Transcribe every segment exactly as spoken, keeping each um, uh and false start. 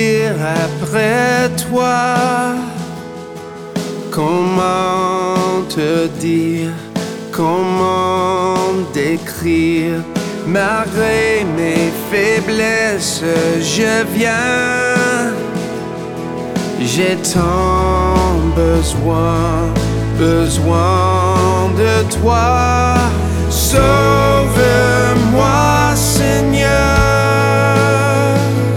dire après toi? Comment te dire? Comment décrire? Malgré mes faiblesses, je viens. J'ai tant besoin, besoin de toi. Sauve-moi, Seigneur.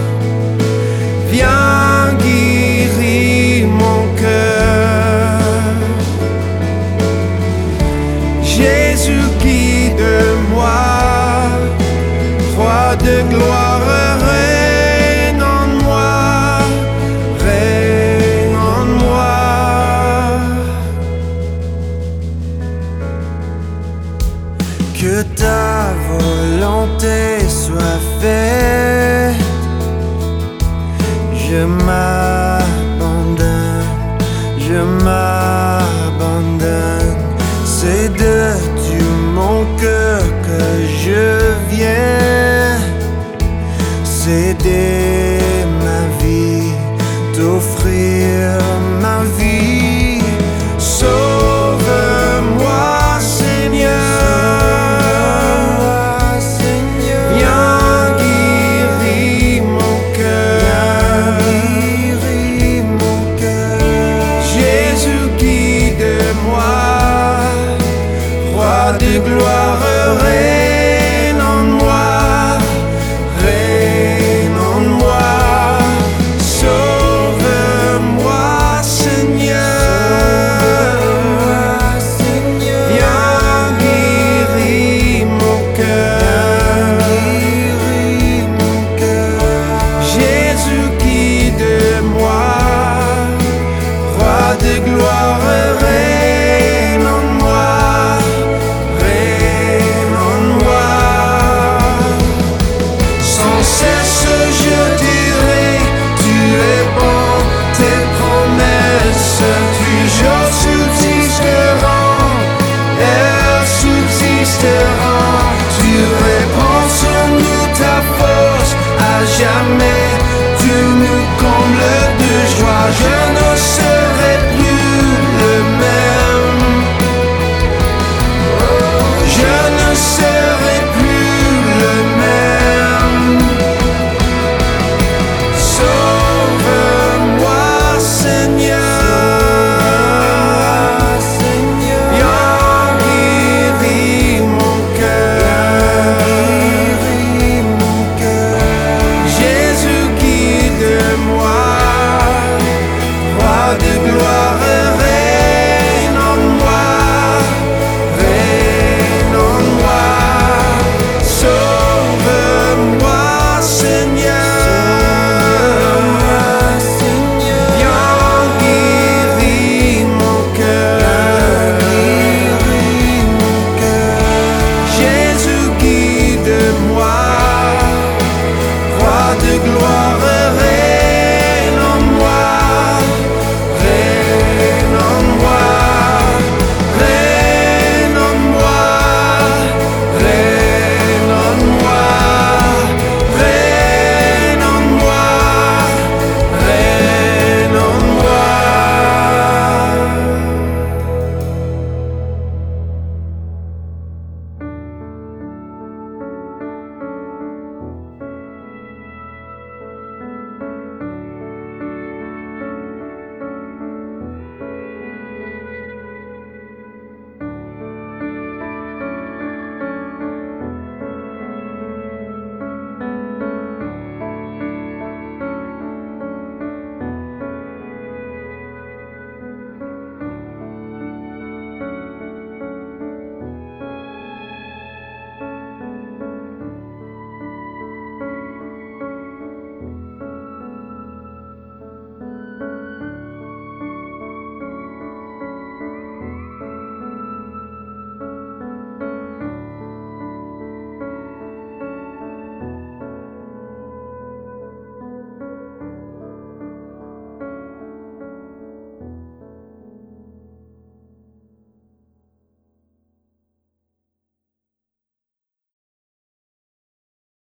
Viens guérir mon cœur. Jésus, guide-moi. Roi de gloire, règne en moi. Règne en moi. Que ta volonté soit faite. Je m'abandonne, je m'abandonne. C'est de tout mon cœur que je viens. C'est des